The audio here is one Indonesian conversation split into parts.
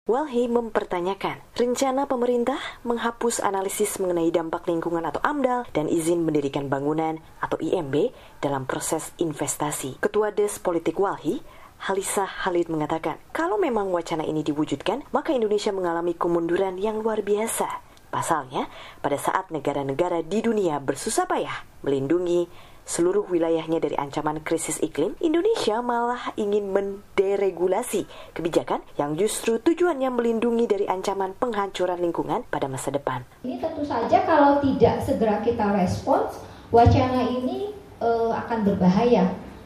Walhi mempertanyakan rencana pemerintah menghapus analisis mengenai dampak lingkungan atau AMDAL dan izin mendirikan bangunan atau IMB dalam proses investasi. Ketua Des Politik Walhi, Halisa Khalid mengatakan, kalau memang wacana ini diwujudkan, maka Indonesia mengalami kemunduran yang luar biasa. Pasalnya, pada saat negara-negara di dunia bersusah payah melindungi seluruh wilayahnya dari ancaman krisis iklim, Indonesia malah ingin menderegulasi kebijakan yang justru tujuannya melindungi dari ancaman penghancuran lingkungan pada masa depan. Ini tentu saja kalau tidak segera kita respons, wacana ini akan berbahaya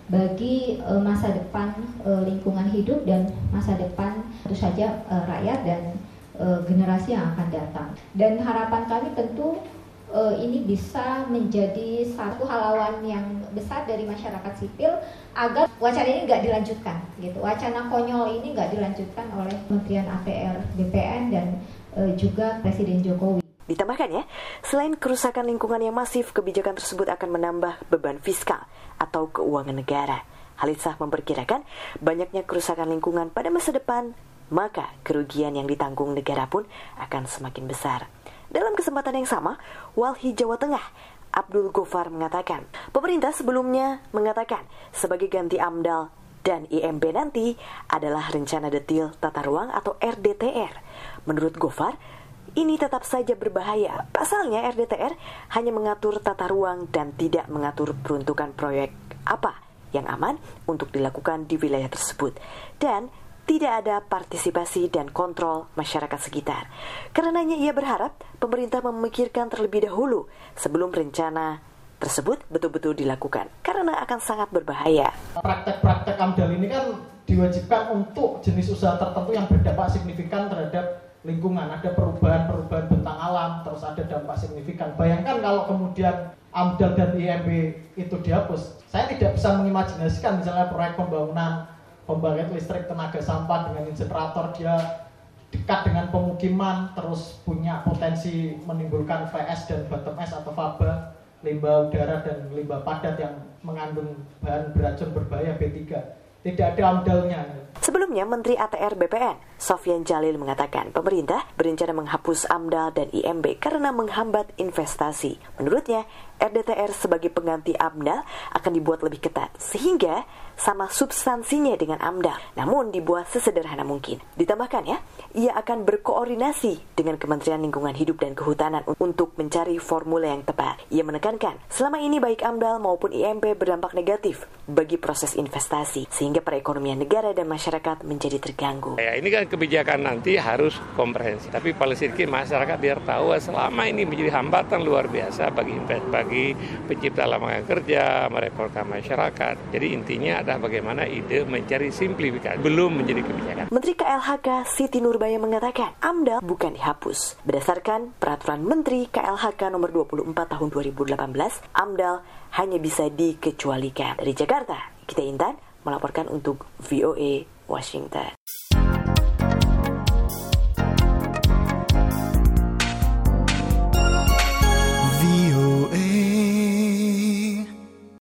bagi masa depan lingkungan hidup dan masa depan tentu saja rakyat dan generasi yang akan datang. Dan harapan kami tentu ini bisa menjadi satu halawan yang besar dari masyarakat sipil agar wacana ini nggak dilanjutkan, gitu. Wacana konyol ini nggak dilanjutkan oleh Kementerian ATR BPN dan juga Presiden Jokowi. Ditambahkan ya, selain kerusakan lingkungan yang masif, kebijakan tersebut akan menambah beban fiskal atau keuangan negara. Halisah memperkirakan banyaknya kerusakan lingkungan pada masa depan, maka kerugian yang ditanggung negara pun akan semakin besar. Dalam kesempatan yang sama, Walhi Jawa Tengah, Abdul Gofar mengatakan, pemerintah sebelumnya mengatakan sebagai ganti AMDAL dan IMB nanti adalah rencana detil tata ruang atau RDTR. Menurut Gofar, ini tetap saja berbahaya. Pasalnya RDTR hanya mengatur tata ruang dan tidak mengatur peruntukan proyek apa yang aman untuk dilakukan di wilayah tersebut. Dan tidak ada partisipasi dan kontrol masyarakat sekitar. Karenanya ia berharap pemerintah memikirkan terlebih dahulu sebelum rencana tersebut betul-betul dilakukan, karena akan sangat berbahaya. Praktek-praktek AMDAL ini kan diwajibkan untuk jenis usaha tertentu yang berdampak signifikan terhadap lingkungan. Ada perubahan-perubahan bentang alam, terus ada dampak signifikan. Bayangkan kalau kemudian AMDAL dan IMB itu dihapus. Saya tidak bisa mengimajinasikan misalnya proyek pembangunan pembangkit listrik tenaga sampah dengan insenerator, dia dekat dengan pemukiman, terus punya potensi menimbulkan VS dan bottom S atau faba, limbah udara dan limbah padat yang mengandung bahan beracun berbahaya B3. Tidak ada AMDAL-nya. Sebelumnya, Menteri ATR BPN, Sofyan Jalil mengatakan pemerintah berencana menghapus AMDAL dan IMB karena menghambat investasi. Menurutnya, RDTR sebagai pengganti AMDAL akan dibuat lebih ketat, sehingga sama substansinya dengan AMDAL, namun dibuat sesederhana mungkin. Ditambahkan ya, ia akan berkoordinasi dengan Kementerian Lingkungan Hidup dan Kehutanan untuk mencari formula yang tepat. Ia menekankan, selama ini baik AMDAL maupun IMB berdampak negatif bagi proses investasi, sehingga perekonomian negara dan masyarakat menjadi terganggu. Ya, ini kan kebijakan nanti harus komprehensif, tapi paling sedikit masyarakat biar tahu selama ini menjadi hambatan luar biasa bagi pencipta lapangan kerja, merekrutkan masyarakat. Jadi intinya adalah bagaimana ide mencari simplifikasi, belum menjadi kebijakan. Menteri KLHK Siti Nurbaya mengatakan AMDAL bukan dihapus. Berdasarkan Peraturan Menteri KLHK nomor 24 tahun 2018, AMDAL hanya bisa dikecualikan. Dari Jakarta, Gita Intan melaporkan untuk VOA Washington.